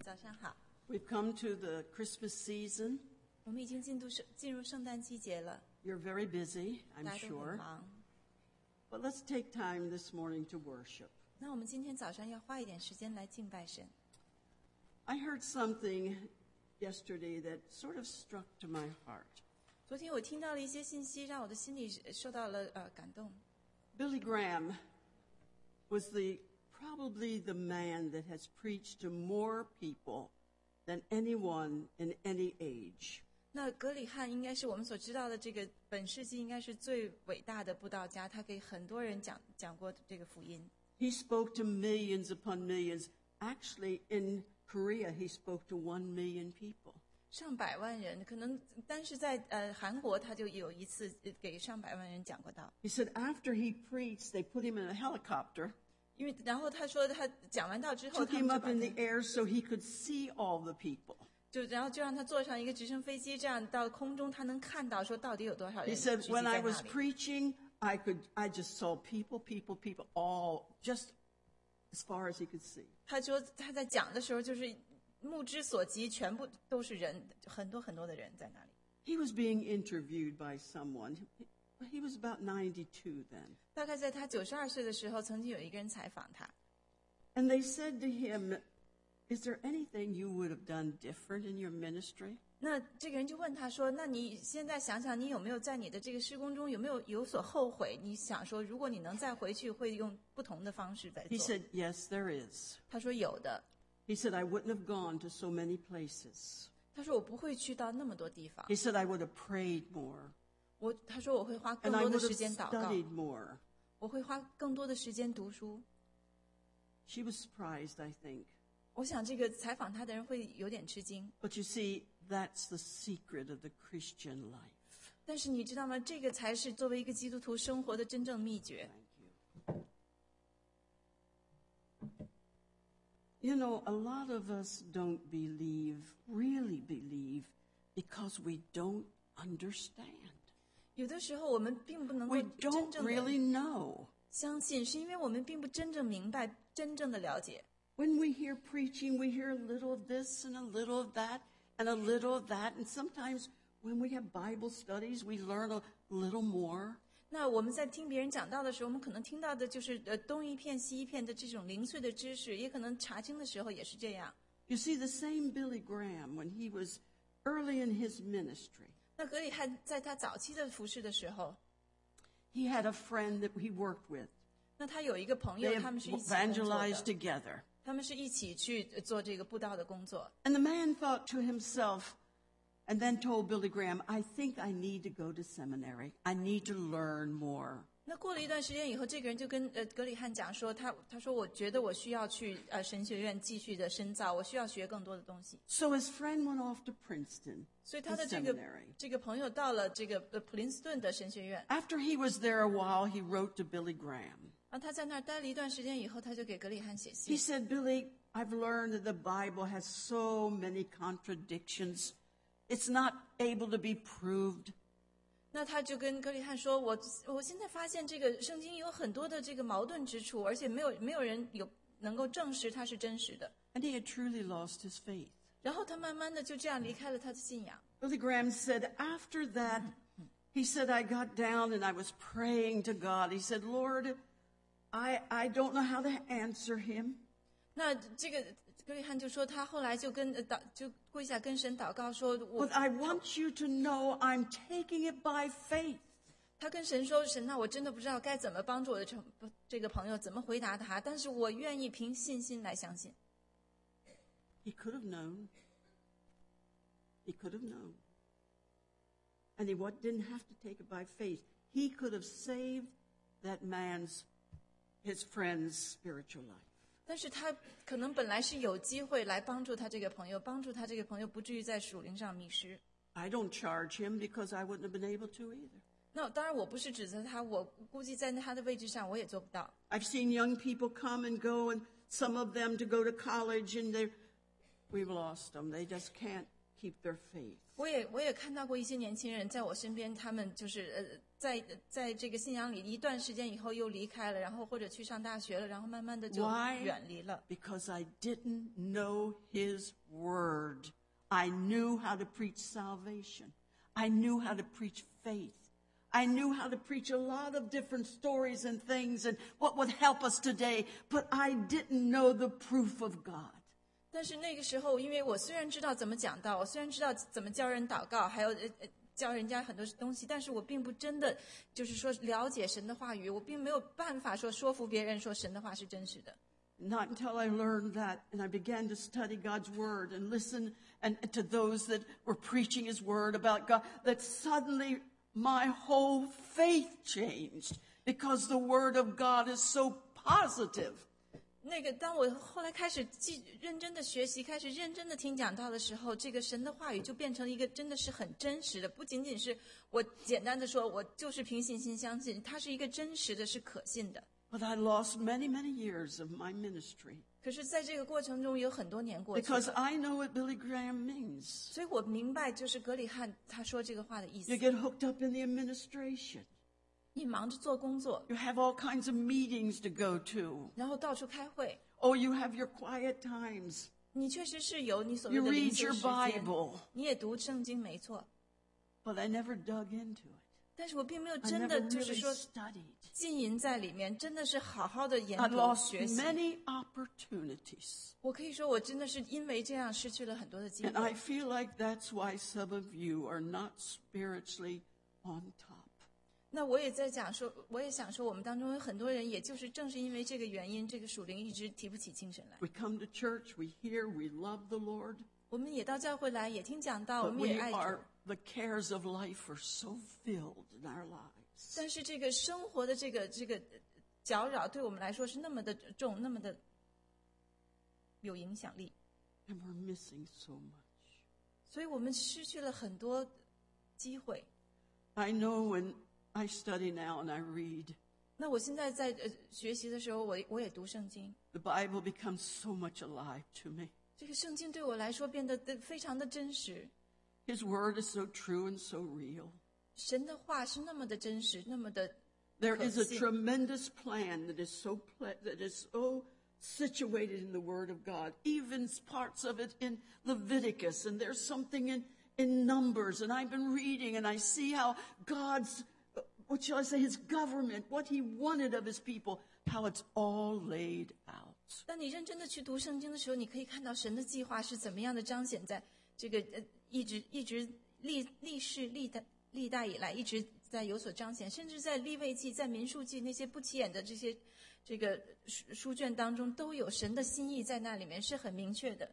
早上好。 We've come to the Christmas season. 我们已经进入圣诞季节了， You're very busy, 大 I'm 家都很 sure. 忙。 But let's take time this morning to worship. 那我们今天早上要花一点时间来敬拜神。 I heard something yesterday that sort of struck to my heart. 昨天我听到了一些信息，让我的心里受到了感动。 Billy Graham was probably the man that has preached to more people than anyone in any age. 那格里汉应该是我们所知道的这个本世纪应该是最伟大的布道家，他给很多人讲过这个福音。 He spoke to millions upon millions. Actually, in Korea, he spoke to 1 million people. 上百万人，可能但是在韩国他就有一次给上百万人讲过道。 He said after he preached, they put him in a helicopter, 因为然后他说他讲完道之后， took 他 him 们 up 就 in 把 the air so he could see all the people. 然后就让他坐上一个直升飞机，这样到空中他能看到说到底有多少人 He 聚 said 集 when 在 I 那 was 里。 preaching, I just saw people, all just as far as he could see. 他说他在讲的时候，就是目之所及，全部都是人，很多很多的人在那里。 He was being interviewed by someone. He was about 92 then. 大概在他92岁的时候，曾经有一个人采访他， And they said to him, is there anything you would have done different in your ministry? 那这个人就问他说：“那你现在想想，你有没有在你的这个施工中有所后悔？你想说，如果你能再回去，会用不同的方式再 He 做 said, yes, there is. 他说有的。 He said, I wouldn't have gone to so many places. 他说我不会去到那么多地方。 He said, I would have prayed more. 他说我会花更 And I 多的 would 时 have 间祷告， studied more. 我会花更多的时间读书。 She was surprised, I think. 我想这个采访他的人会有点吃惊。 But you see, that's the secret of the Christian life. 但是你知道吗？这个才是作为一个基督徒生活的真正秘诀。 Thank you. You know, a lot of us don't really believe, because we don't understand. 有的时候我们并不能够 We 真 don't 正的 really know. 相信，是因为我们并不真正明白、真正的了解。 When we hear preaching, we hear a little of this and a little of that and a little of that. And sometimes when we have Bible studies, we learn a little more. 那我们在听别人讲道的时候，我们可能听到的就是东一片西一片的这种零碎的知识，也可能查经的时候也是这样。 You see, the same Billy Graham, when he was early in his ministry, 那格里汉在他早期的服事的时候， he had a friend that he worked with. 那他有一个朋 They 友，他们是一起工作 evangelized 的， together. 他们是一起去做这个布道的工作。 And the man thought to himself, and then told Billy Graham, I think I need to go to seminary. I need to learn more. 那过了一段时间以后，这个人就跟格里汉讲说，他说我觉得我需要去神学院继续的深造，我需要学更多的东西。 So his friend went off to Princeton, 所以他 the 的这 seminary. 个朋友到了这个普林斯顿的神学院， After he was there a while, he wrote to Billy Graham. 他在那儿待了一段时间以后，他就给格里汉写 He 信。 said, Billy, I've learned that the Bible has so many contradictions. It's not able to be proved. 那他就跟格里汉说，我现在发现这个圣经有很多的这个矛盾之处，而且没有人能够证实它是真实的。 And he had truly lost his faith. 然后他慢慢的就这样离开了他的信仰。 Billy Graham said, after that, he said, I got down and I was praying to God. He said, Lord, I don't know how to answer him. 那这个格里汉就说，他后来就就跪下跟神祷告说， But I want you to know I'm taking it by faith. 他跟神说，神啊，我真的不知道该怎么帮助我的这个朋友，怎么回答他，但是我愿意凭信心来相信。 He could have known. He could have known. And he didn't have to take it by faith. He could have saved that his friend's spiritual life. 但是他可能本来是有机会来帮助他这个朋友，帮助他这个朋友不至于在属灵上迷失。 I don't charge him because I wouldn't have been able to either. 那当然我不是指责他，我估计在他的位置上我也做不到。 I've seen young people come and go, and some of them to go to college, and we've lost them. They just can't keep their faith. 我也看到过一些年轻人在我身边，他们就是在这个信仰里一段时间以后又离开了，然后或者去上大学了，然后慢慢的就 Why? 远离了。 Because I didn't know his word. I knew how to preach salvation. I knew how to preach faith. I knew how to preach a lot of different stories and things and what would help us today, but I didn't know the proof of God. 但是那个时候，因为我虽然知道怎么讲道，我虽然知道怎么教人祷告，还有教人家很多东西，但是我并不真的就是说了解神的话语，我并没有办法说服别人说神的话是真实的。 Not until I learned that and I began to study God's word and listen and to those that were preaching his word about God, that suddenly my whole faith changed because the word of God is so positive. 那个，当我后来开始认真的学习，开始认真的听讲道的时候，这个神的话语就变成一个真的是很真实的，不仅仅是我简单的说，我就是凭信心相信，它是一个真实的，是可信的。 But I lost many, many years of my ministry 可是在这个过程中有很多年过去 because 了， I know what Billy Graham means. 所以我明白就是格里汉他说这个话的意思 You。get hooked up in the administration. 你忙着做工作， You have all kinds of meetings to go to. 然后到处开会， Oh, you have your quiet times. 你确实是有你所谓 You 的灵 read 修 your 时间， Bible. 你也读圣经没错， But I never dug into it. 但是我并没有 I 真 never 的就是 really 说 studied. 浸淫在里面，真的是好好的研 I 读 lost 学习。 many opportunities. 我可以说，我真的是因为这样失去了很多的机 And I 会。 feel like that's why some of you are not spiritually on top. 那我也在讲说，我也想说，我们当中有很多人，也就是正是因为这个原因，这个属灵一直提不起精神来。 We come to church, we hear, we love the Lord, 我们也到教会来，也听讲道，我 but 们也 we 爱 are, 主。 the cares of life are so filled in our lives. 但是这个生活的这个搅扰，对我们来说是那么的重，那么的有影响力， And we're missing so much. 所以我们失去了很多机会。 I know when I study now and I read, 那我现在在学习的时候，我也读圣经。 the Bible becomes so much alive to me. 这个圣经对我来说变得非常的真实， His word is so true and so real. 神的话是那么的真实，那么的 There is a 可信。 tremendous plan that is so situated in the Word of God, even parts of it in Leviticus, and there's something in Numbers, and I've been reading, and I see how God's, what shall I say, His government, what He wanted of His people, how it's all laid out. 当你认真的去读圣经的时候，你可以看到神的计划是怎么样的彰显在这个一直历代以来一直在有所彰显，甚至在利未记、在民数记那些不起眼的这个书卷当中，都有神的心意在那里面，是很明确的。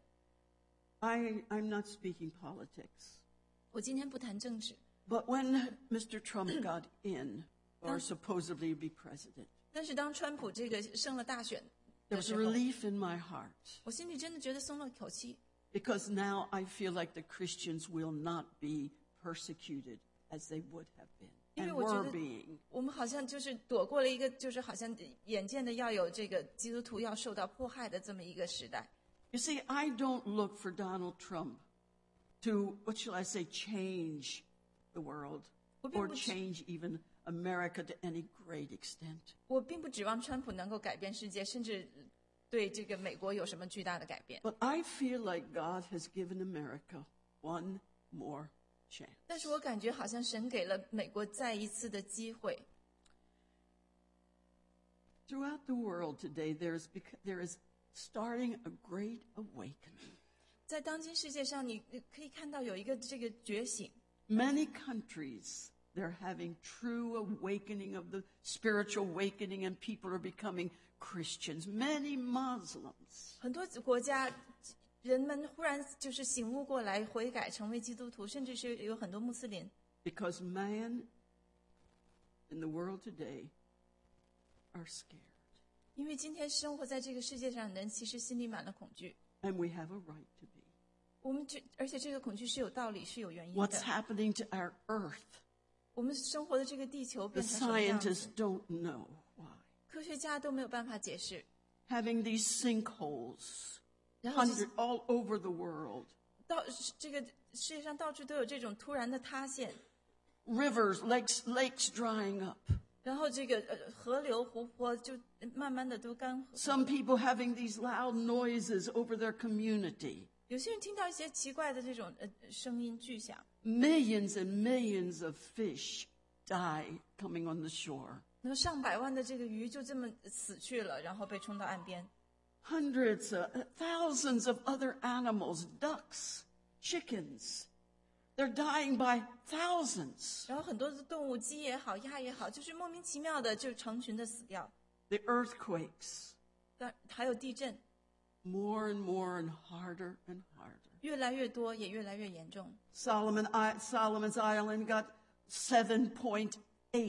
I'm not speaking politics, 我今天不谈政治， but when Mr. Trump got in, or supposedly be president, 但是当川普这个胜了大选 there 的 was 时 a 候， relief in my heart. 我心里真的觉得松了口气， Because now I feel like the Christians will not be persecuted as they would have been 因为 and 我觉 were 得 being. 我们好像就是躲过了一个，就是好像眼见的要有这个基督徒要受到迫害的这么一个时代。 You see, I don't look for Donald Trump to, what shall I say, change the world or change even America to any great extent. 我并不指望川普能够改变世界，甚至对这个美国有什么巨大的改变。 But I feel like God has given America one more chance. 但是我感觉好像神给了美国再一次的机会。 Throughout the world today, there is starting a great awakening. 在当今世界上，你可以看到有一个这个觉醒。 Many countries, they're having true awakening of the spiritual awakening, and people are becoming Christians. Many Muslims. 很多国家人们忽然就是醒悟过来，悔改成为基督徒，甚至是有很多穆斯林。 Because man in the world today are scared. 因为今天生活在这个世界上的人，其实心里满了恐惧。 And we have a right to be. 而且这个恐惧是有道理，是有原因 What's 的。 happening to our earth? 我们生活的这个地球 The 变成什么样 scientists 子， don't know why. 科学家都没有办法解释。 Having these sinkholes 然后 all over the world. 这个世界上到处都有这种突然的塌陷， Rivers, lakes drying up. 然后这个河流湖泊就慢慢的都干涸。 Some people having these loud noises over their community. 有些人听到一些奇怪的这种声音巨响， Millions and millions of fish die coming on the shore. 那么上百万的这个鱼就这么死去了，然后被冲到岸边。 Hundreds, thousands of other animals, ducks, chickens. They're dying by thousands. 然后很多的动物，鸡也好，鸭也好，就是莫名其妙的就成群的死掉。 The earthquakes, 还有地震， more and more and harder and harder. 越来越多，也越来越严重。 Solomon's Island got 7.8.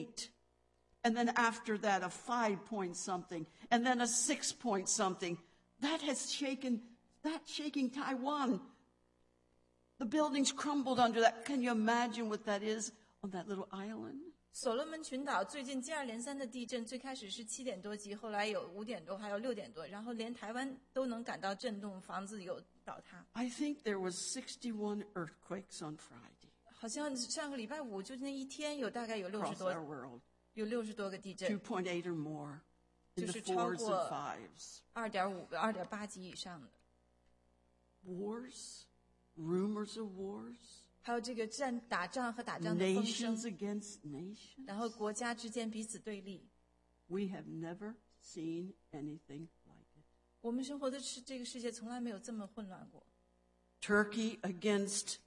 And then after that, a 5 point something. And then a 6 point something. That's shaking Taiwan. The buildings crumbled under that. Can you imagine what that is on that little island? 所罗门群岛最近接二连三的地震，最开始是7点多级，后来有5点多，还有6点多，然后连台湾都能感到震动，房子有倒塌。 I think there was 61 earthquakes on Friday 好像上个礼拜5就那一天有大概有 across 60多 our world. 多个地震， 2.8 or more in the 就是超 4s 过 and 5s. 2.5、2.8级以上的。 Wars, rumors of wars, 还有这个打仗和打仗的风声， nations against nations. 然后国家之间彼此对立。 We have never seen anything like it. 我们生活的这个世界从来没有这么混乱过。 Turkey against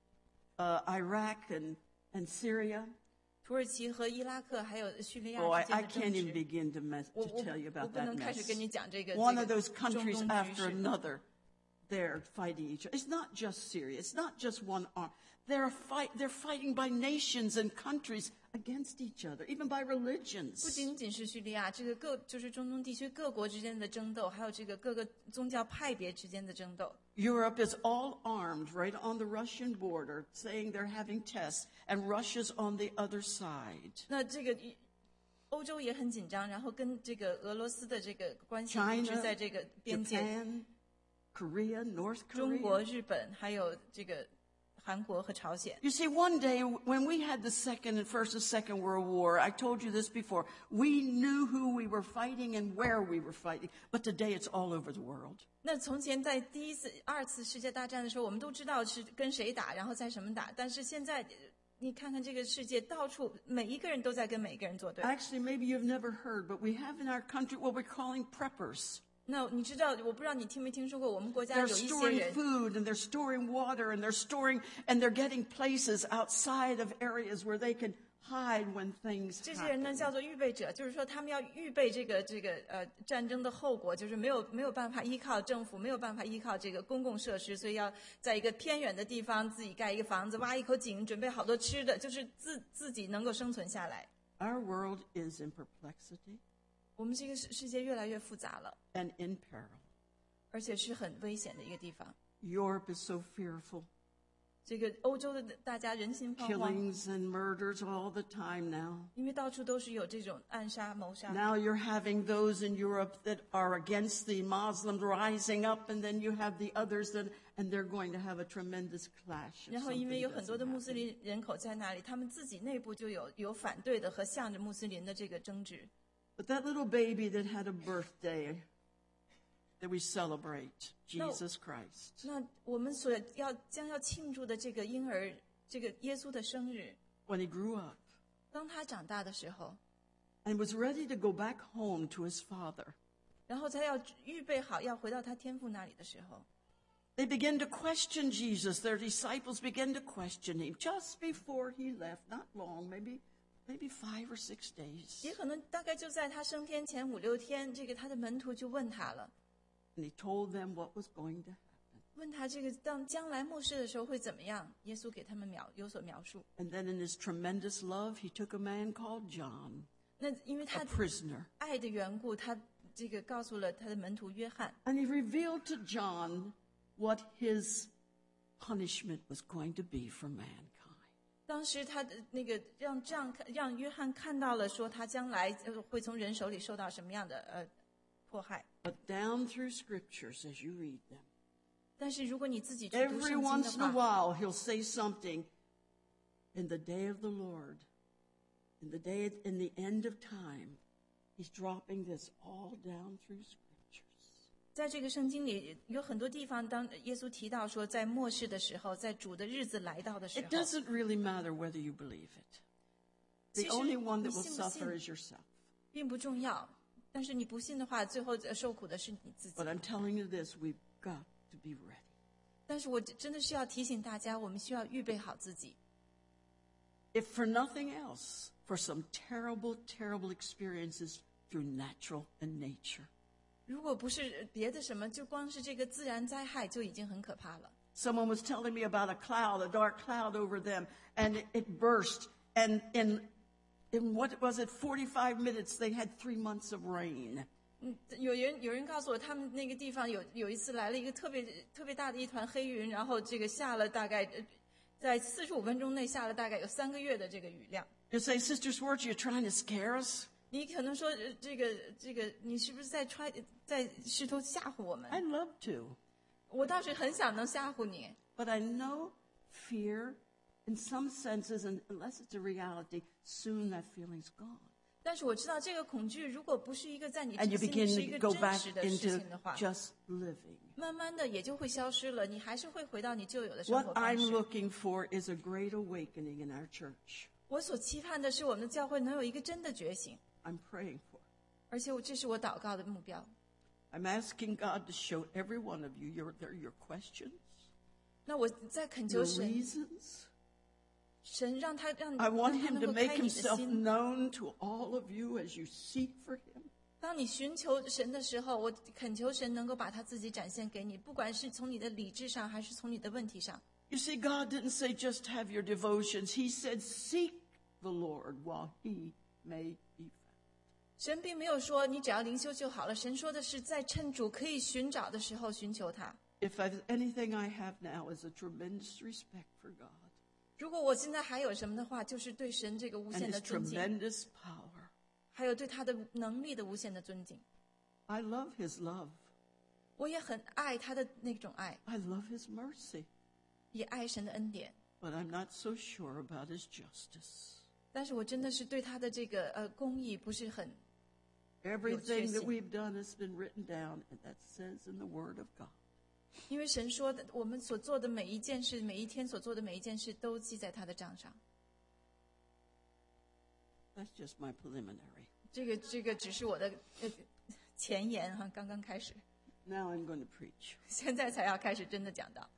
Iraq and Syria. 土耳其和伊拉克还有叙利亚 Oh, 之间 I 的 can't 政 even 治， begin to tell you 我 about 不 that 能开始 mess. 跟你讲这个 One of 这 those 个 countries 中东局 after 势。 another, they're fighting each other. It's not just Syria. It's not just one arm. They're fighting by nations and countries against each other, even by 不 religions. 仅仅是叙利亚，这个就是中东地区各国之间的争斗，还有这个各个宗教派别之间的争斗。 Europe is all armed right on the Russian border, saying they're having tests, and Russia's on the other side. 那这个欧洲也很紧张，然后跟这个俄罗斯的这个关系 China, 一直在这个边界。 Japan, Korea, North 中国、 Korea. 日本还有这个韩国和朝鲜。 You see, one day when we had the First and Second World War, I told you this before, we knew who we were fighting and where we were fighting. But today it's all over the world. 那从前在二次世界大战的时候，我们都知道是跟谁打，然后在什么打。但是现在，你看看这个世界，到处每一个人都在跟每一个人作对。 Actually, maybe you've never heard, but we have in our country what we're calling preppers. 那你知道，我不知道你听没听说过，我们国家 They're 有一些 storing 人， food and they're storing water and they're getting places outside of areas where they can hide when things 这些人呢 happen. 叫做预备者，就是说他们要预备这个战争的后果，就是没有办法依靠政府，没有办法依靠这个公共设施，所以要在一个偏远的地方自己盖一个房子，挖一口井，准备好多吃的，就是自己能够生存下来。 Our world is in perplexity 我们这个世界越来越复杂了， and in peril. 而且是很危险的一个地方。 Europe is so fearful. 这个欧洲的大家人心惶惶， Killings and murders all the time now. 因为到处都是有这种暗杀谋杀。 Now you're having those in Europe that are against the Muslims rising up, and then you have the others and they're going to have a tremendous clash. 然后因为有很多的穆斯林人口在那里，他们自己内部就有反对的和向着穆斯林的这个争执。 But that little baby that had a birthday that we celebrate, Jesus Christ. 那我们将要庆祝的这个婴儿，这个耶稣的生日， When he grew up 当他长大的时候， and was ready to go back home to his father, 然后他要预备好要回到他天父那里的时候， they began to question Jesus. Their disciples began to question him just before he left, not long, maybe 5 or 6 days. 也可能大概就在他升天前5、6天，这个他的门徒就问他了， And he told them what was going to happen. 问他这个当将来末世的时候会怎么样？耶稣给他们有所描述。 And then in his tremendous love, he took a man called John, 那因为 a 他 prisoner, 爱的缘故，他这个告诉了他的门徒约翰， and he revealed to John what his punishment was going to be for mankind. 当时他的那个让约翰看到了，说他将来会从人手里受到什么样的迫害。 But down through scriptures, as you read them, 但是如果你自己去读 Every 圣经 once in 的 a 话， while, he'll say something. In the day of the Lord, in the end of time, he's dropping this all down through scriptures. 在这个圣经里有很多地方，当耶稣提到说，在末世的时候，在主的日子来到的时 It 候， doesn't really matter whether you believe it. 其 The 实 only one 你 that will 信不 suffer 信 is yourself. 并不重要。但是你不信的话，最后受苦的是你自己。 But I'm telling you this, we've got to be ready. 但是我真的是要提醒大家，我们需要预备好自己。 If for nothing else, for some terrible, terrible experiences through natural and nature. 如果不是别的什么，就光是这个自然灾害就已经很可怕了。 Someone was telling me about a cloud, a dark cloud over them, and it burst. And in what was it, 45 minutes, they had 3 months of rain. 有人告诉我，他们那个地方有一次来了一个特别大的一团黑云，然后这个下了大概在45分钟内下了大概有3个月的这个雨量。 You say, Sister Swartz, you're trying to scare us? 你可能说，这个，你是不是在试图吓唬我们？ I'd love to. 我倒是很想能吓唬你， But I know fear, in some senses, and unless it's a reality, soon that feeling's gone. 但是我知道这个恐惧，如果不是一个在你 And you 心里是一 begin 个 to go 真 back 实的事 into 情的话， just living. 慢慢的也就会消失了，你还是会回到你旧有的生 What 活方 I'm 式。 looking for is a great awakening in our church. 我所期盼的是我们的教会能有一个真的觉醒， I'm praying for it. 而且这是我祷告的目标。 I'm asking God to show every one of you your questions, 那我在恳求 your 神， reasons. 神让他 I want 能 him to 够 make 开你的 himself 心。 known to all of you as you seek for him. 当你寻求神的时候，我恳求神能够把他自己展现给你，不管是从你的理智上，还是从你的问题上。 You see, God didn't say just have your devotions. He said seek the Lord while he may be found. 神并没有说你只要灵修就好了，神说的是在趁主可以寻找的时候寻求他。 If anything I have now is a tremendous respect for God 如果我现在还有什么的话，就是对神这个无 and 限 his 的尊敬， tremendous power. 还有对他的能力的无限的尊敬。 I love his love. 我也很爱他的那种爱， I love his mercy. 也爱神的恩典。 But I'm not so sure about his justice. 但是我真的是对他的这个公义不是很， Everything that we've done has been written down, and that says in the Word of God. 因为神说的，我们所做的每一件事，每一天所做的每一件事，都记在他的账上。 That's just my preliminary. 这个只是我的前言哈，刚刚开始， Now I'm going to preach. 现在才要开始真的讲到。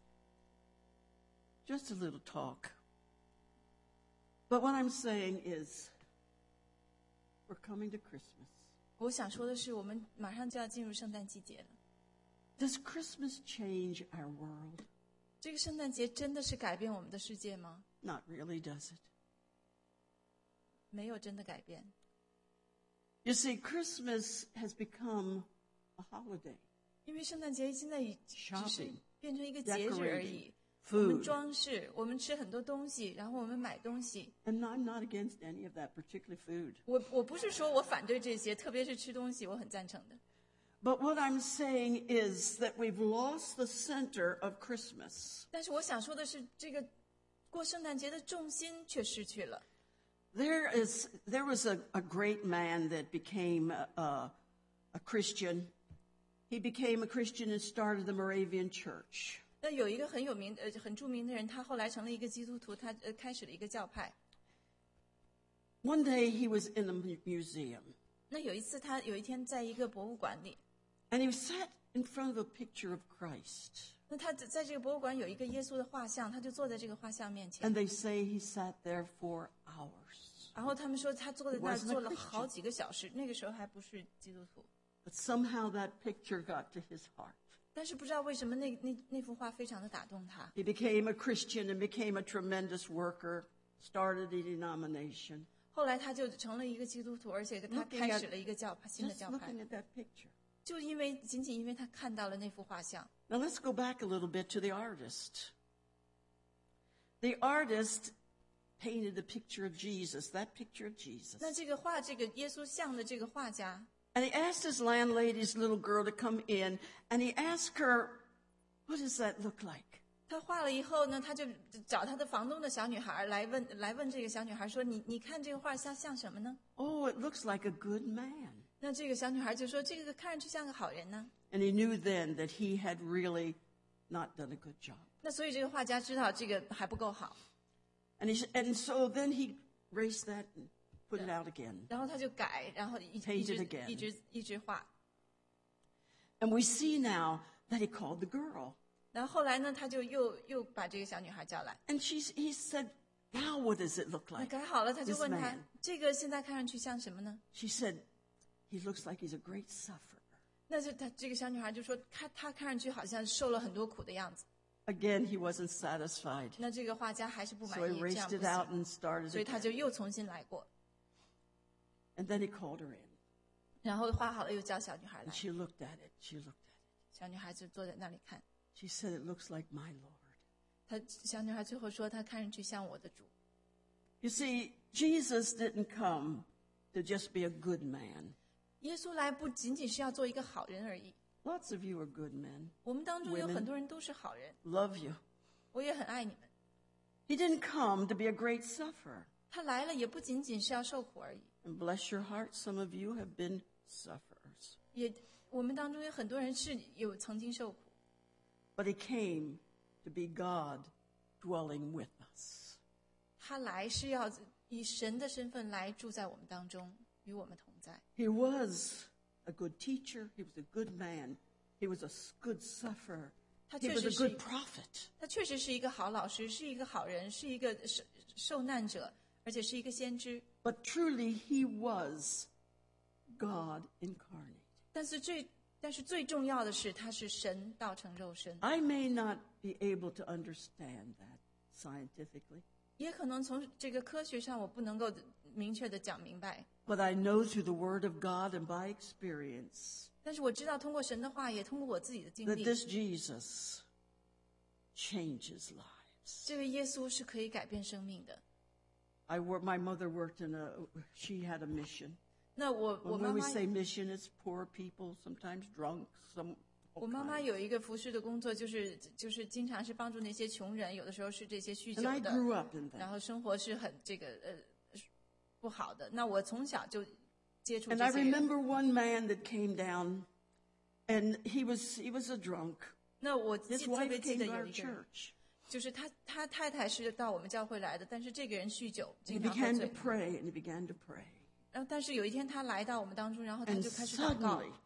Just a little talk. But what I'm saying is, we're coming to Christmas. 我想说的是，我们马上就要进入圣诞季节了。 Does Christmas change our world? 这个圣诞节真的是改变我们的世界吗？ Not really, does it? 没有真的改变。 You see, Christmas has become a holiday. 因为圣诞节现在只是 Shopping, 变成一个节日而已。 decorating, 我们 food. 装饰，我们吃很多东西，然后我们买东西。 And I'm not against any of that, particularly food. 我不是说我反对这些，特别是吃东西，我很赞成的。 But what I'm saying is that we've lost the center of Christmas. 但是我想说的是，这个过圣诞节的重心却失去了。 There was a great man that became a Christian. He became a Christian and started the Moravian Church. 那有一个很有名、很著名的人，他后来成了一个基督徒，他开始了一个教派。 One day he was in a museum, 那有一次，他有一天在一个博物馆里， and he sat in front of a picture of Christ. 那他在这个博物馆有一个耶稣的画像，他就坐在这个画像面前。 And they say he sat there for hours. 然后他们说他坐在那儿 Wasn't a 坐了 Christian. 好几个小时，那个时候还不是基督徒。 But somehow that picture got to his heart. 但是不知道为什么那幅画非常的打动他。 He became a Christian and became a tremendous worker, started a denomination. 后来他就成了一个基督徒，而且他 Looking 开 at- 始了一个新的 Just 教派， looking at that picture. 就仅仅因为他看到了那幅画像。 Now let's go back a little bit to the artist. The artist painted the picture of Jesus, that picture of Jesus. 那这个耶稣像的这个画家， And he asked his landlady's little girl to come in, and he asked her, What does that look like? 他画了以后呢，他就找他的房东的小女孩来问这个小女孩说：“你看这个画像什么呢 Oh, it looks like a good man.？” 那这个小女孩就说：“这个看上去像个好人呢。” And he knew then that he had really not done a good job. 那所以这个画家知道这个还不够好， And so then he erased that and put it out again. 然后他就改，然后 Paint it again. 一直画。 And we see now that he called the girl. 然后后来呢，他就又把这个小女孩叫来。 And he said, now what does it look 那 like? 改好了，他就 This 问他 man.：“ 这个现在看上去像什么呢 She said, he looks like he's a great sufferer.？” 那就这个小女孩就说：“他看上去好像受了很多苦的样子。” Again, he wasn't satisfied. 那这个画家还是不满 So he 意，这 erased 样 it 不 out 行， and started 所以他 again. 就又重新来过。 And then he called her in. 然后画好了，又叫小女孩 And 来。 she looked at it. She looked at it. 小女孩就坐在那里看。 She said, it looks like my Lord. 小女孩最后说：“她看上去像我的主。” You see, Jesus didn't come to just be a good man. 耶稣来不仅仅是要做一个好人而已。 Lots of you are good men. 我们当中有 Women. 很多人都是好人， Love you. 我也很爱你们。 He didn't come to be a great sufferer. 他来了也不仅仅是要受苦而已， And bless your heart, some of you have been sufferers. 我们当中有很多人是曾经受苦。 But he came to be God dwelling with us. 他来是要以神的身份来住在我们当中，与我们同在。 He was a good teacher. He was a good man. He was a good sufferer. 他 He 确 was 实 a 是 good prophet. 他确实是一个好老师，是一个好人，是一个受难者，而且是一个先知。 But truly, he was God incarnate. 但是最重要的是，他是神道成肉身。 I may not be able to understand that scientifically, 也可能从这个科学上，我不能够明确的讲明白， but I know through the Word of God and by experience 但是我知道通过神的话，也通过我自己的经 that 历， this Jesus changes lives. 这个耶稣是可以改变生命的。 My mother worked she had a mission. 那我 When 妈 we 妈 say mission, it's poor people, sometimes drunk, all 我妈妈 kinds. 有一个服侍的工作，就是经常是帮助那些穷人，有的时候是这些酗酒 And I 的， grew up in 然 that. 后生活是很不好的。那我从小就接触 And 这 I 些人。 remember one man that came down, and he was a drunk. 那我 His 特别 wife 记 came 得 to 有 our 一个人， church. 就是他太太是到我们教会来的，但是这个人酗酒， He 经常喝 began to 醉。 pray, and he began to pray. 然后，但是有一天他来到我们当中，然后他 And 就开始祷告。 suddenly,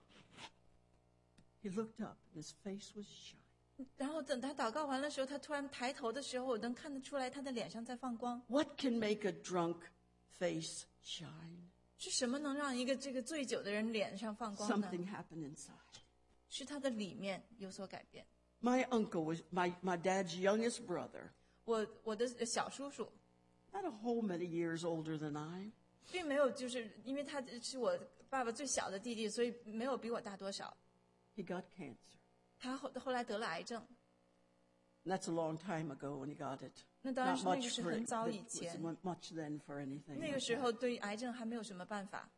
he looked up, and his face was shining. 然后等他祷告完的时候，他突然抬头的时候，我能看得出来他的脸上在放光。 What can make a drunk face shine? 是什么能让一个这个醉酒的人脸上放光呢？ Something happened inside. 是他的里面有所改变。 My uncle was my dad's youngest brother, 我的小叔叔 not a whole many years older than I. 并没有，就是因为他是我爸爸最小的弟弟，所以没有比我大多少。 He got cancer. 他后来得了癌症， And that's a long time ago when he got it. 那当然 Not 是那个 much 是 for 很早 it 以前， wasn't much then for anything. 那 like 个时 that. 候对于癌症还没有什么办法。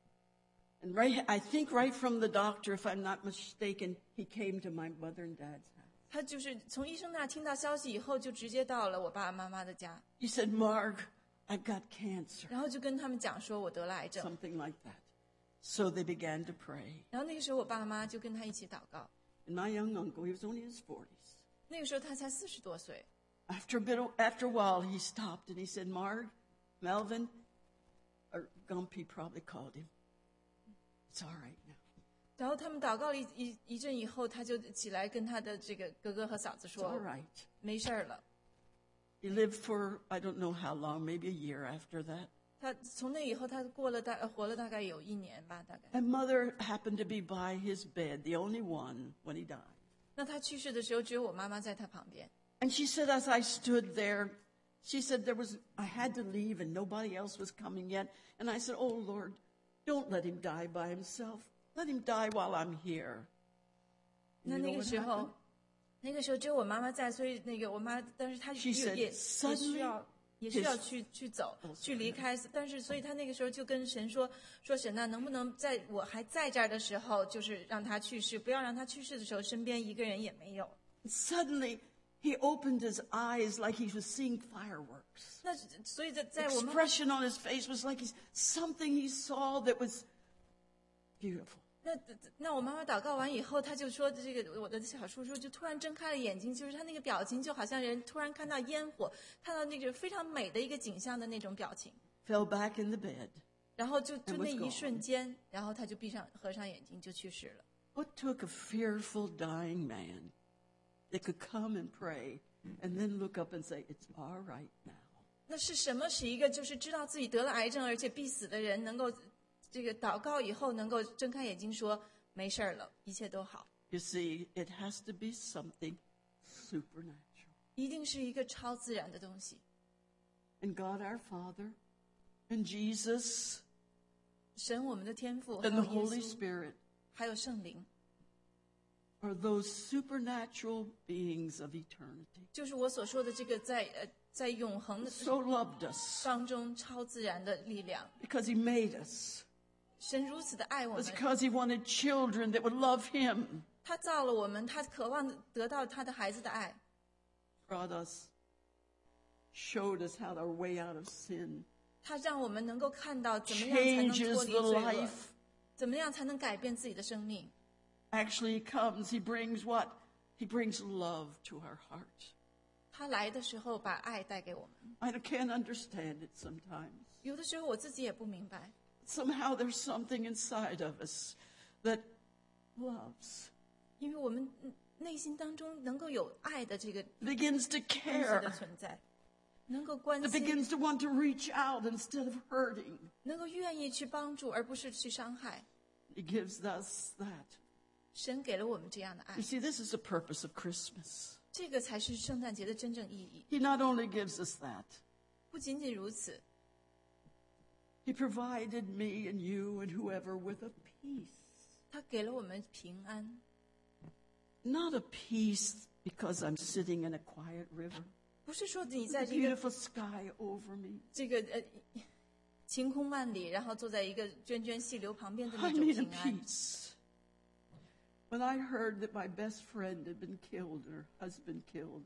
And I think right from the doctor, if I'm not mistaken, he came to my mother and dad's house. 他就是从医生那儿听到消息以后，就直接到了我爸爸妈妈的家， He said, Marg, I've got cancer. 然后就跟他们讲说我得了癌症。 Something like that. So they began to pray. 然后那个时候我爸妈就跟他一起祷告。 And my young uncle, he was only in his 40s. 那个时候他才40多岁， After a while, he stopped and he said, Marg, Melvin, or Gumpy probably called him. It's all right now. 然后他们祷告了一阵以后，他就起来跟他的这个哥哥和嫂子 It's all 说 right. 没事儿了。 He lived for, I don't know how long, maybe a year after that. 他从那以后，他活了大概有1年吧，大概。 And mother happened to be by his bed, the only one, when he died. 那他去世的时候，只有我妈妈在他旁边。 And she said, as I stood there, she said I had to leave and nobody else was coming yet. And I said, oh Lord, don't let him die by himself. Let him die while I'm here. 那 You 那 know 个 what 时候 happened?， 那个时候只有我妈妈在，所以那个我妈，但是她 She said, 也 "Suddenly 需要去走 Oh, 去离开，但是所以她那个时候就跟神说神啊，能不能在我还在这儿的时候，就是让他去世，不要让他去世的时候身边一个人也没有。 Suddenly, he opened his eyes like he was seeing fireworks. 那所以在我们 Expression on his face was like something he saw that was beautiful. 那我妈妈祷告完以后，她就说这个我的小叔叔就突然睁开了眼睛，就是他那个表情就好像人突然看到烟火，看到那个非常美的一个景象的那种表情。 Fell back in the bed. 然后就那一瞬间，然后他就合上眼睛就去世了。 What took a fearful dying man that could come and pray and then look up and say, "It's all right now"? 那是什么使一个就是知道自己得了癌症而且必死的人能够这个祷告以后能够睁开眼睛说没事了，一切都好？ You see, it has to be something supernatural. 一定是一个超自然的东西。 And God our Father and Jesus 神我们的天父，还 and 有 the 耶 Holy 稣， Spirit 还有圣灵， are those supernatural beings of eternity. 就是我所说的这个在永恒的 So loved us 当中超自然的力量。 because he made us. 神如此的爱我 It's 们， because he wanted children that would love him. 他造了我们，他渴望得到他的孩子的爱。 Brought us, showed us how our way out of sin 他让我们能够看到怎么样才能 changes 脱离 the 罪恶， life. 怎么样才能改变自己的生命。 Actually, he comes, he brings what? He brings love to our heart. 他来的时候把爱带给我们， I can't understand it sometimes. 有的时候我自己也不明白， Somehow there's something inside of us that loves, 因为我们内心当中能够有爱的这个东 begins to 西 care, 的存在，能够关 that 心， begins to want to reach out instead of hurting. 能够愿意去帮助，而不是去伤害。 He gives us that. 神给了我们这样的爱 You，see, this is the purpose of Christmas. 这个才是圣诞节的真正意义。 He not only gives us that, 不仅仅如此， he provided me and you and whoever with a peace. 他给了我们平安， Not a peace because I'm sitting in a quiet river. 不是说你 With 在 a 这个 beautiful sky over me. 这个晴空万里，然后坐在一个涓涓细流旁边的那 I 种 mean a 平安。 peace. When I heard that my best friend had been killed, and her husband killed,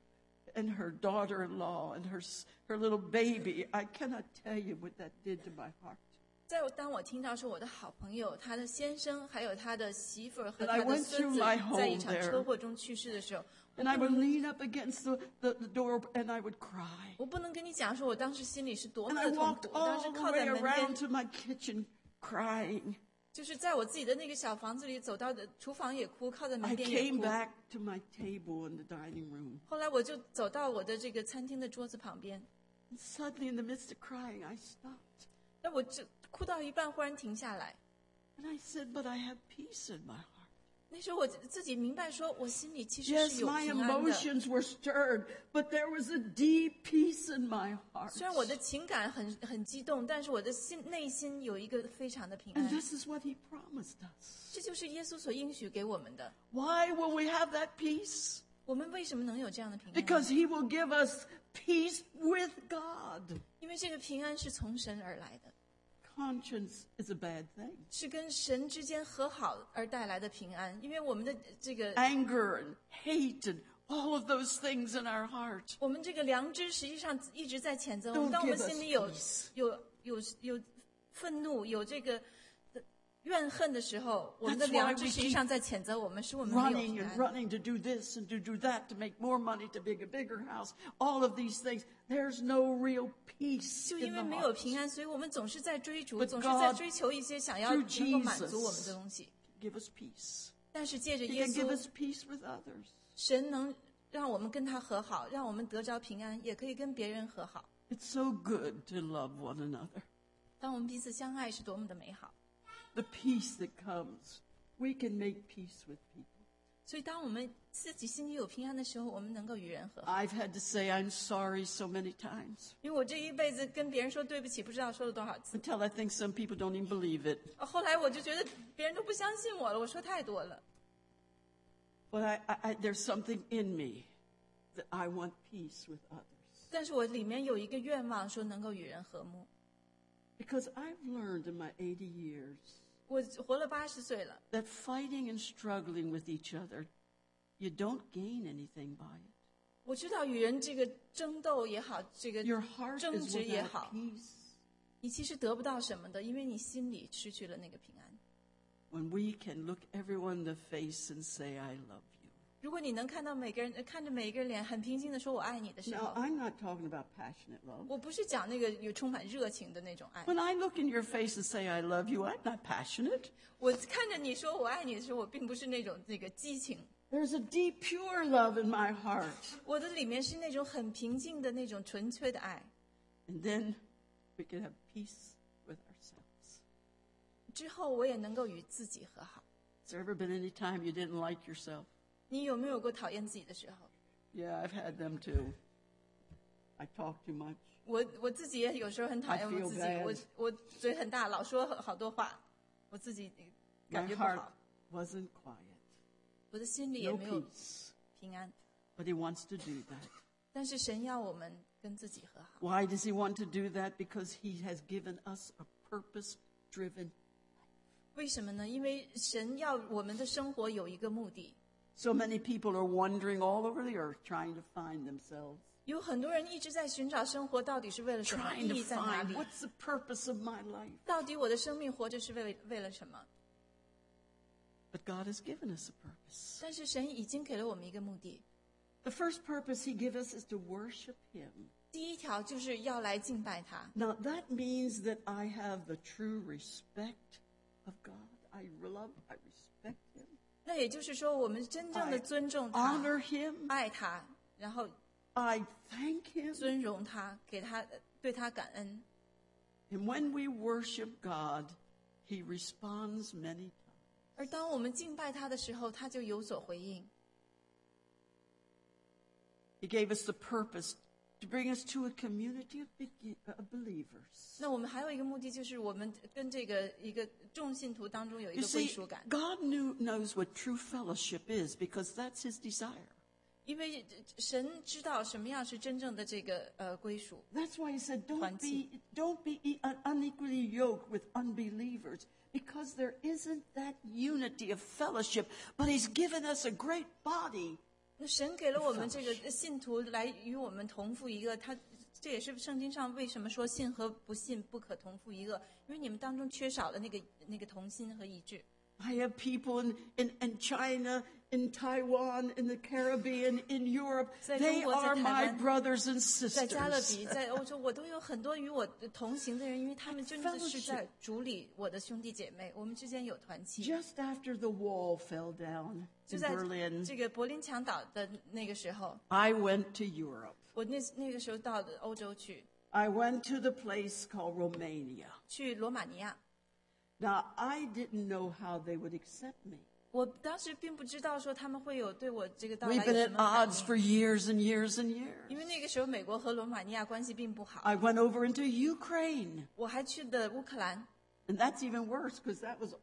and her daughter-in-law, and her little baby, I cannot tell you what that did to my heart. 当我听到说我的好朋友，他的先生，还有他的媳妇儿和 And I 他的 went 孙 through 子 my home 在一场 there. 车祸中去世的时候， And I would lean up against the door and I would cry. 我不能跟你讲说我当时心里是多 And 么 I 的痛 walked 苦。我当时 all the 靠在 way 门 around 边， to my kitchen crying. 就是在我自己的那个小房子里走到的厨房也哭，靠在 I 门边也 came 哭。 back to my table in the dining room. 后来我就走到我的这个餐厅的桌子旁边， And suddenly, in the midst of crying, I stopped. 那我就哭到一半，忽然停下来。 And I said, "But I have peace in my heart." 那时候我自己明白说，我心里其实 Yes, 是有 my 平安的。 emotions were stirred, but there was a deep peace in my heart. 虽然我的情感很激动，但是我的内心有一个非常的平 And 安。 this is what he promised us. 这就是耶稣所应许给我们的。 Why will we have that peace? 我们为什么能有这样的平安呢？ Because he will give us peace with God. 因为这个平安是从神而来的， Conscience is a bad thing. 是跟神之间和好而带来的平安。因为我们的这个 Anger and hate and all of those things in our heart. 我们这个良知实际上一直在谴责我 Don't 们。当我们 give us 心里有 peace. 有愤怒，有这个怨恨的时候，我们的 That's why 良知 we 实际上在谴责我们，使我们没有 Running 平 and 安。 running to do this and to do that, to make more money, to make a bigger house. All of these things. There's no real peace 就 in 因 the 为没有 heart. 平安，所以我们总是在追逐， But 总是在 God, 追求一些想要 through 能够满足 Jesus, 我们的东西。 Give us peace. 但是借着 He 耶 can give 稣， us peace with others. 神能让我们跟他和好，让我们得着平安，也可以跟别人和好。 It's so good to love one another. 当我们彼此相爱，是多么的美好。 The peace that comes. We can make peace with people. 所以，当我们自己心里有平安的时候，我们能够与人和好。 I've had to say I'm sorry so many times 因为我这一辈子跟别人说对不起，不知道说了多少次。 until I think some people don't even believe it. 后来我就觉得别人都不相信我了，我说太多了。 But there's something in me that I want peace with others. 但是我里面有一个愿望，说能够与人和睦。 Because I've learned in my 80 years 我活了80岁了， that fighting and struggling with each other you don't gain anything by it. 我知道与人这个争斗也好，这个 Your heart 争 is 执也 without 好， peace. 你其实得不到什么的，因为你心里失去了那个平安。 When we can look everyone in the face and say, I love you. 如果你能看到每个人，看着每一个人脸很平静的说我爱你的时 Now, 候， I'm not talking about passionate love. 我不是讲那个有充满热情的那种爱。 When I look in your face and say, I love you, I'm not passionate. 我看着你说我爱你的时候，我并不是那种那个激情， There's a deep, pure love in my heart. 我的里面是那种很平静的那种纯粹的爱。 And then we can have peace with ourselves. 之后我也能够与自己和好。 Has there ever been any time you didn't like yourself? 你有没有过讨厌自己的时候？ Yeah, I've had them too. I talk too much. 我自己也有时候很讨厌 I feel 我自己， bad. 我嘴很大，老说好多话，我自己 My 感觉不 heart 好， wasn't quiet. 我的心里也 No 没有 peace. 平安。 But he wants to do that. 但是神要我们跟自己和好， Why does he want to do that? Because he has given us a purpose-driven. 为什么呢？因为神要我们的生活有一个目的。 So many people are wandering all over the earth trying to find themselves. 有很多人一直在寻找生活到底是为了什么， Trying 意 to 义在哪 find 里？ what's the purpose of my life. 到底我的生命活着是为了什么？ But God has given us a purpose. 但是神已经给了我们一个目的。 The first purpose he gives us is to worship him. 第一条就是要来敬拜他。 Now that means that I have the true respect of God. I respect him. 那也就是说，我们真正的尊重他、 Honor him. 爱他，然后 I thank him. 尊荣他，给他对他感恩。 And when we worship God, he responds many times. 而当我们敬拜他的时候，他就有所回应。 He gave us the purpose to bring us to a community of believers. 那我们还有一个目的，就是我们跟这个一个众信徒当中有一 You 个归 see, 属感。 God knows what true fellowship is because that's his desire. 因为神知道什么样是真正的这个归属。 That's why he said, 团契。 don't be unequally yoked with unbelievers because there isn't that unity of fellowship, but he's given us a great body. 那神给了我们这个信徒来与我们同负一个，这也是圣经上为什么说信和不信不可同负一个，因为你们当中缺少了那个同心和一致。 I have people in China, in Taiwan, in the Caribbean, in Europe. 在 They 中国，在 are 台 my 湾， brothers and 在加勒 sisters. 比，在欧洲，我都有很多与我同行的人，因为他们真的是在主里我的兄弟姐妹，我们之间有团契。 Just after the wall fell down 就 in 在 Berlin, 这个柏林墙倒的那个时候， I went to Europe. 我那个时候到欧洲去 I went to the place called Romania. 去罗马尼亚。 Now, I didn't know how they would accept me. 我当时并不知道说他们会有对我这个到 We've 来有 been 什 at 么反 odds 应， for years and years and years. 因为那个时候美国和罗马尼亚关系并不好。 I went over into Ukraine. 我还去的乌克兰， And that's even worse because that was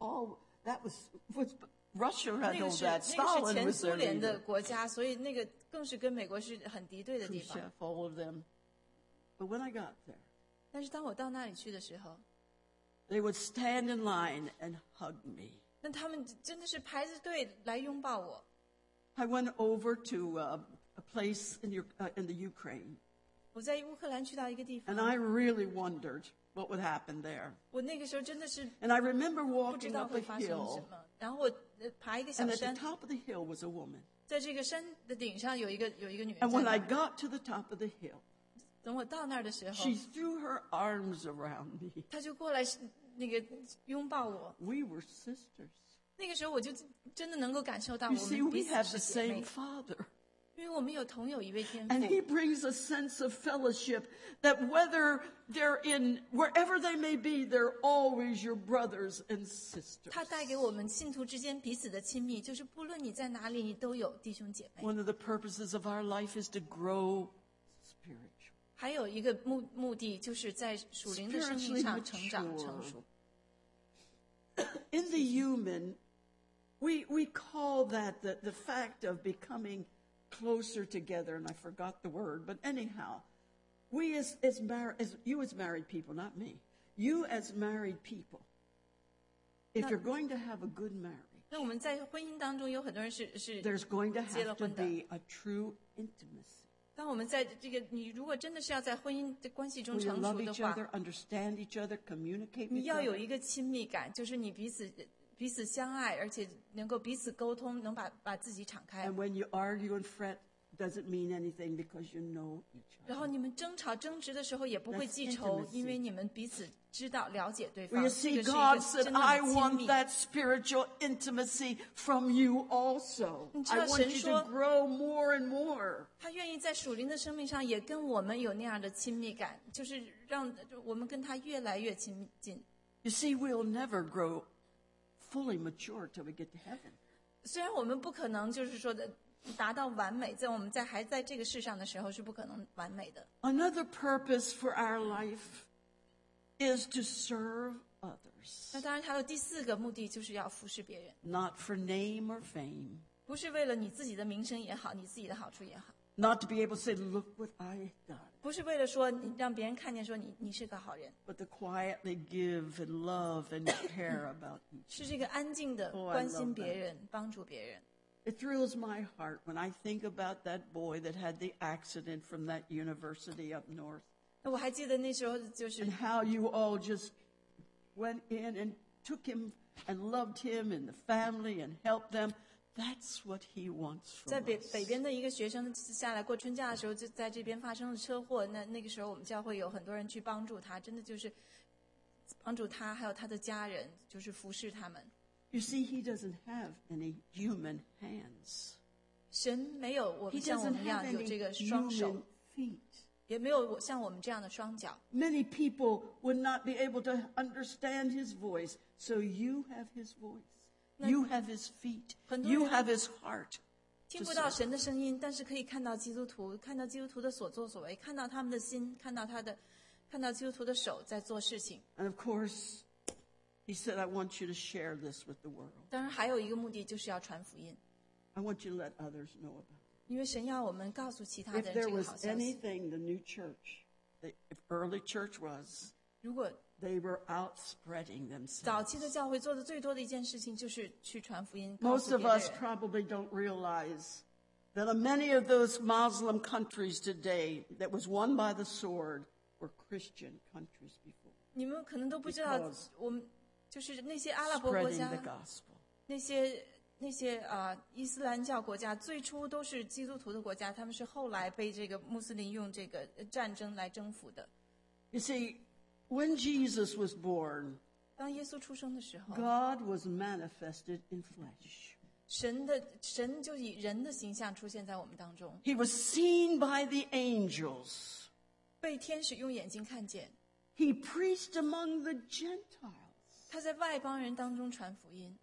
Russia 那 had 个 all 是 that. 前 Stalin was 苏 their 联的 leader. 国家，所以那个更是跟美国是很敌对的地方。 Khrushchev, all of them. But when I got there, 但是当我到那里去的时候， they would stand in line and hug me. 那他们真的是排着队来拥抱我。 I went over to a place in the Ukraine, 我在乌克兰去到一个地 and 方， I really wondered what would happen there. 我那个时候真的是 And I remember 不知 walking 道 up 会 a 发生什 hill, 么。然后我爬一个小 and at the 山， top of the hill was a woman. 在这个山的顶上有一个女人 And 在 when 那 I 儿。 got to the top of the hill, 等我到那儿的时候， she threw her arms around me. 她就过来那个拥抱我。 We were sisters. 那个时候我就真的能够感受到 You 我 see, 们彼 we 此 have 是 the 姐 same 妹， Father. 因为我们有同有一位天 And he 父。 brings a sense of fellowship that whether they're wherever they may be, they're always your brothers and sisters. 他带给我们信徒之间彼此的亲密，就是不论你在哪里，你都有弟兄姐妹。 One of the purposes of our life is to grow spiritual. 还有一个目的，就是在属灵的生命上成长成熟。 In the human, we call that the fact of becoming closer together, and I forgot the word, but anyhow, we as married people, not me, you as married people, if you're going to have a good marriage, 那我们在婚姻当中有很多人是 There's going to 结了 have to 婚的。 be a true intimacy. 当我们在这个，你如果真的是要在婚姻的关系中 We 成 love 熟的 each 话， other, understand each other, communicate 你 with 要有 each other. 一个亲密感，就是你彼此相爱，而且能够彼此沟通，能把自己敞开。 And when you argue and fret, doesn't mean anything because you know each 然 other. 后你们争吵争执的时候也不会 That's 记仇， intimacy. 因为你们彼此知道了解对 Well, 方。 you 这 see, 个是一 God 个 said, 真正 I 的亲 want 密。 that spiritual intimacy from you also. 你知道， I want 神 you 说， to grow more and more. 他愿意在属灵的生命上也跟我们有那样的亲密感，就是让我们跟他越来越亲近。 You see, we'll never grow fully mature till we get to heaven. 虽然我们不可能就是说的达到完美，在我们还在这个世上的时候是不可能完美的。 Another purpose for our life is to serve others, 那当然，还有第4个目的，就是要服侍别人， not for name or fame, 不是为了你自己的名声也好，你自己的好处也好， not to be able to say, look what I done, 不是为了说你让别人看见说你是个好人， but to quietly give and love and care about each. 是这个安静的 Oh, I 关心 love 别人、帮助别人。 It thrills my heart when I think about that boy that had the accident from that university up north, 那我还记得那时候就是 and how you all just went in and took him and loved him and the family and helped them. That's what he wants 在 from 北 us. 边的一个学生下来过春假的时候，就在这边发生了车祸。那个时候我们教会有很多人去帮助他，真的就是帮助他，还有他的家人，就是服侍他们。 You see, he doesn't have any human hands. 神没有我 He 们像我 doesn't 们一样 have 有 any 这个双手， human feet. 也没有像我们这样的双脚。 Many people would not be able to understand his voice, so you have his voice. You have his feet. 很多 You 人 have his heart. 听不到神的声音，但是可以看到基督徒，看到基督徒的所作所为，看到他们的心，看到基督徒的手在做事情。 And of course, he said, I want you to share this with the world. 当然，还有一个目的就是要传福音， I want you to let others know about it. 因为神要我们告诉其他 If 人 there 这个 was 好消息。 anything the new church, if early church was, 如果 they were out spreading 早 themselves. 期的教会做的最多的一件事情就是去传福音，告 Most 诉 of 别的 us 人。 probably don't realize that many of those Muslim countries today that was won by the sword were Christian countries before, 你们可能都不知道 Because， 我们就是那些阿拉伯国 spreading 家 the，gospel. 那些伊斯兰教国家，最初都是基督徒的国家，他们是后来被这个穆斯林用这个战争来征服的。 You see, when Jesus was born, 当耶稣出生的时候， God was manifested in flesh. 神就以人的形象出现在我们当中， He was seen by the angels. 被天使用眼睛看见。 He preached among the Gentiles. 他在外邦人当中传福音，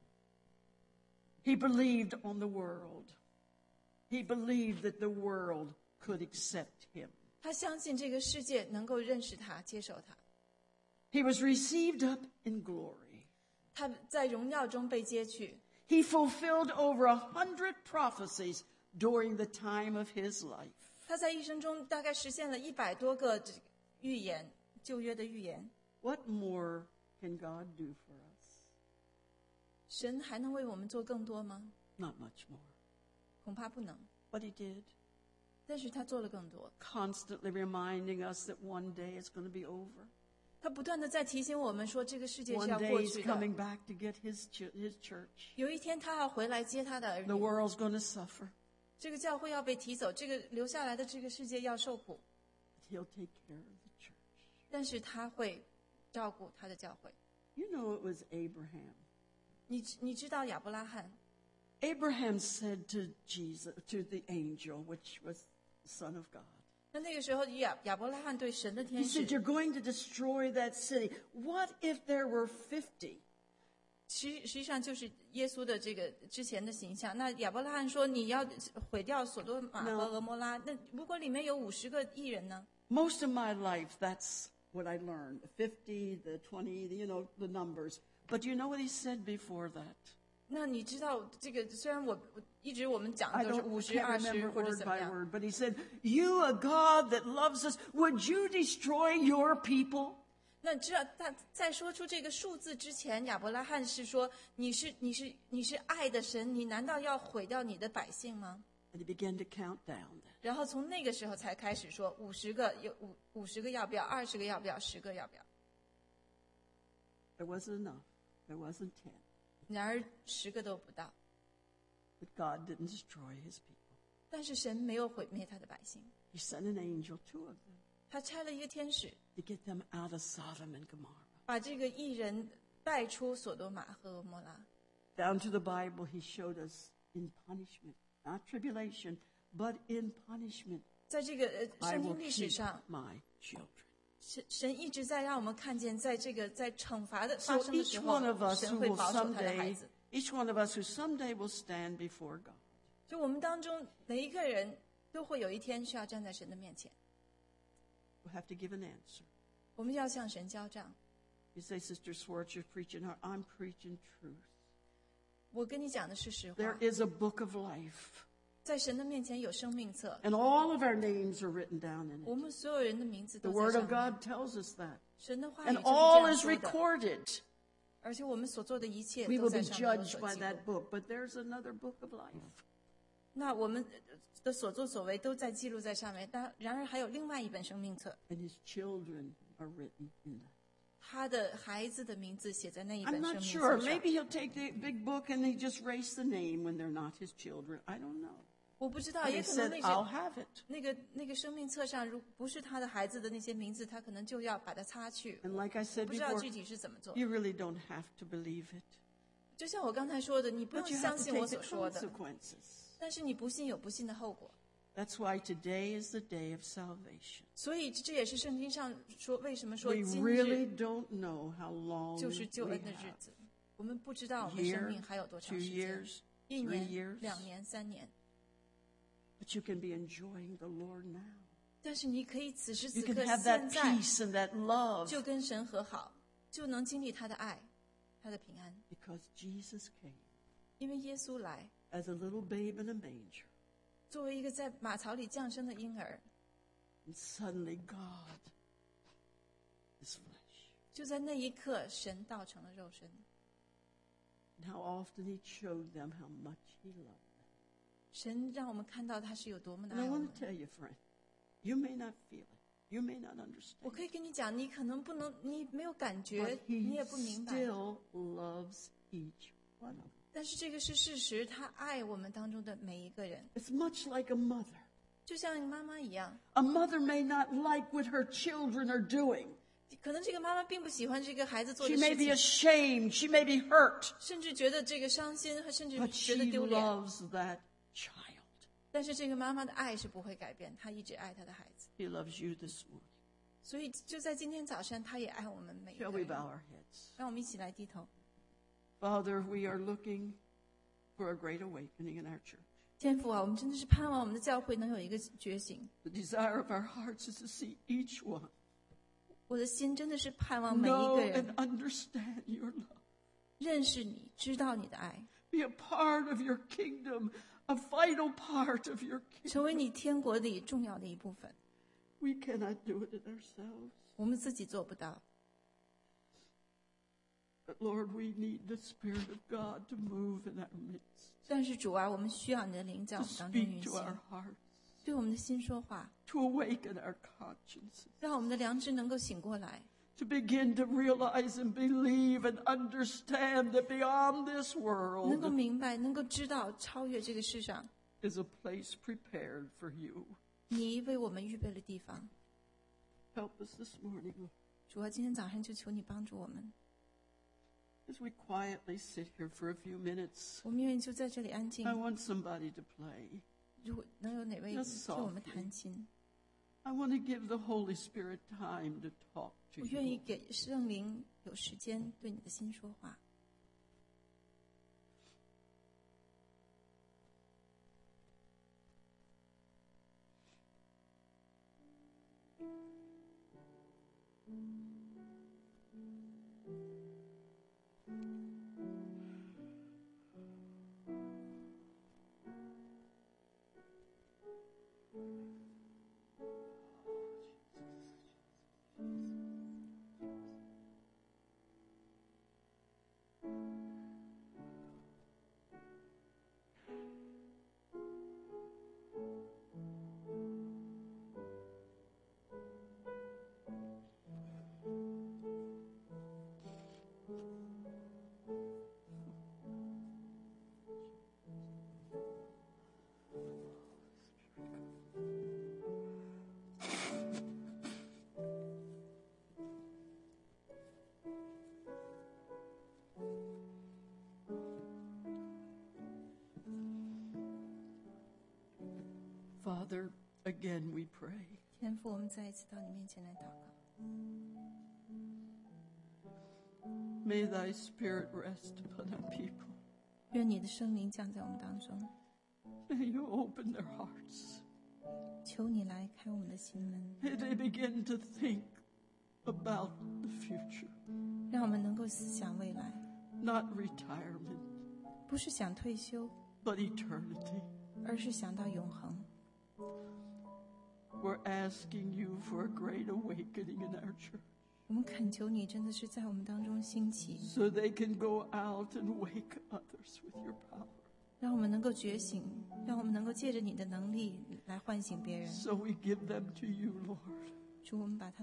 He believed on the world. He believed that the world could accept him. 他相信这个世界能够认识他、接受他。 He was received up in glory. 他在荣耀中被接去， He fulfilled over 100 prophecies during the time of his life. 他在一生中大概实现了100多个这个预言，旧约的预言。 What more can God do for us? 神还能为我们做更多吗？ Not much more. 恐怕不能。 But he did, 但是他做了更多， constantly reminding us that one day it's going to be over. 他不断的在提醒我们说，这个世界是 One 要 day 过 he's 去 coming 的。 back to get his church. 有一天他要回来接他的儿 The 女， world's going to suffer. 这个教会要被提走，这个留下来的这个世界要受苦， He'll take care of the church. 但是他会照顾他的教会。 You know, it was Abraham. 你知道亚伯拉罕， Abraham said to Jesus, to the angel, which was the Son of God, 那个时候亚伯拉罕对神的 he 天使 said, you're going to destroy that city. What if there were 50? 实际上就是耶稣的这个之前的形象。那亚伯拉罕说你要毁掉所多玛和俄摩拉，那如果里面有50个义人呢？ Most of my life, that's what I learned. The 50, the 20, the numbers. But you know what he said before that? 那你知道这个？虽然我们讲 I 的都是 don't 50、 can't 20 remember 或者 word 怎么 by 样， word, but he said, you, a God that loves us, would you destroy your people? 那知道他在说出这个数字之前，亚伯拉罕是说你是爱的神，你难道要毁掉你的百姓吗？ And he began to count down. 然后从那个时候才开始说50个有50个要不要，20个要不要，10个要不要。 There wasn't enough. There wasn't 10. 然而10个都不到， But God didn't destroy his people. 但是神没有毁灭他的百姓， He sent an angel, 2 of them, 他差了一个天使， to get them out of Sodom and Gomorrah. 把这个义人带出所多玛和蛾摩拉。 Down to the Bible, he showed us in punishment, not tribulation, but in punishment. 在这个 I 圣 will 经历史 keep 上， my children. 神一直在让我们看见，在这个在惩罚的发 So 生的 each 时 one of 候， us 神 who 会 will 保守他的孩 someday, 子。 each one of us who someday will stand before God, 就我们当中每一个人都会有一天需要站在神的面前， will have to give an answer. 我们要向神交账。 You say, Sister Swartz, you're preaching hard. I'm preaching truth. 我跟你讲的是实 There 话， is a book of life, 在神的面前有生命册， and all of our names are written down in 我 it. 们所有人的名字 The 都在 Word 上 of 面。 God tells us that. 神的话语 And 就是这 all 样 is 说的， recorded. 而且我们所做的一切 We 都 will 在 be 上面有 judged 所 by 记录。 that book, but there's another book of life. 那我们的所作所为都在记录在上面，但然而还有另外一本生命册， And his children are written in that. 他的孩子的名字写在那一 I'm 本生 not 命 sure. 册上。 Maybe he'll take the big book and he just erase the name when they're not his children. I don't know. 我不知道， But 也 he 可能 said, 那 I'll 些 have it. 那个生命册上，如不是他的孩子的那些名字，他可能就要把它擦去。 And like I 我 said 不知道 before, 具体是怎么做。 you really don't have to believe it. 就像我刚才说的，你不 But 用 you have 相 to 信我 take 所 the 说的， consequences. 但是你不信有不信的后果。 That's why today is the day of salvation. 所以这也是圣经上说，为什么说 We 今 really 日 don't know how long 就是救 we 恩的日 have. 子。我们不知道我们生 Year, 命还有多 2 长时间， years, 1 3 年、 years. 2年、3年。 But you can be enjoying the Lord now. 但是你可以此时 You 此 can 刻 have 现 that 在 peace and that love 就跟神和好，就能经历他的爱，他的平安。 because Jesus came 因为耶稣来， as a little babe in a manger. 作为一个在马槽里降生的婴儿， And suddenly God is flesh. 就在那一刻，神道成了肉身。 And how often he showed them how much he loved them. 神让我们看到他是有多么的 And I 爱我 want 们 to。tell you, friend, you may not feel it. You may not 我 understand. 可以跟你讲，你可能不能，你没有感觉 But， 你 he 也不明白。 still loves each one of them. 但是这个是事实，他爱我们当中的每一个人， It's much like a mother. 就像妈妈一样。 A mother may not like what her children are doing. 可能这个妈妈并不喜欢这个孩子做 She 的 may 事 be 情， ashamed. She may be hurt. 甚至觉得这个伤心，甚至 But 觉得 she 丢脸。 loves that child. 但是这个妈妈的爱是不会改变，她一直爱她的孩子。 He loves you this morning. 所以就在今天早上，她也爱我们每一 Shall 个 we 人。 bow our heads? 让我们一起来低头。 Father, we are looking for a great awakening in our church. 天父啊，我们真的是盼望我们的教会能有一个觉醒。 The desire of our hearts is to see each one 我的心真的是盼望每一 know 个 and 人 understand your love. 认识你，知道你的爱， Be a part of your kingdom, a vital part of your kingdom. 成为你天国里重要的一部分。 We cannot do it in ourselves. 我们自己做不到， But Lord, we need the Spirit of God to move in our midst, 但是主啊，我们需要你的灵在我 to 们当中 speak 运 to 行， our hearts, 对我们的心说话， to awaken our consciences, 让我们的良知能够醒过来， to begin to realize and believe and understand that beyond this 能够 world 明白，能够知道，超越这个世上， is a place prepared for you. 你为我们预备了地方。 Help us this morning, Lord, 主啊，今天早上就求你帮助我们， as we quietly sit here for a few minutes. 我们愿意就在这里安静 I。want somebody to play. 如果能有哪位 Just 替我们 softly. 弹琴， I want to give the Holy Spirit time to talk to 我愿意 you. 给圣灵有时间对你的心说话。 Father, again we pray. 天父，我们再一次到你面前来祷告， May thy spirit rest upon our people. 愿你的圣灵降在我们当中， May you open their hearts. 求你来开我们的心门， May they begin to think about the future, 让我们能够思想未来， not retirement, 不是想退休， but eternity. 而是想到永恒。 We're asking you for a great awakening in our church, 我们恳求你，真的是在我们当中兴起， so they can go out and wake others with your power. 让我们能够觉醒，让我们能够借着你的能力来唤醒别人。 So we give them to you, Lord. 主，我们把它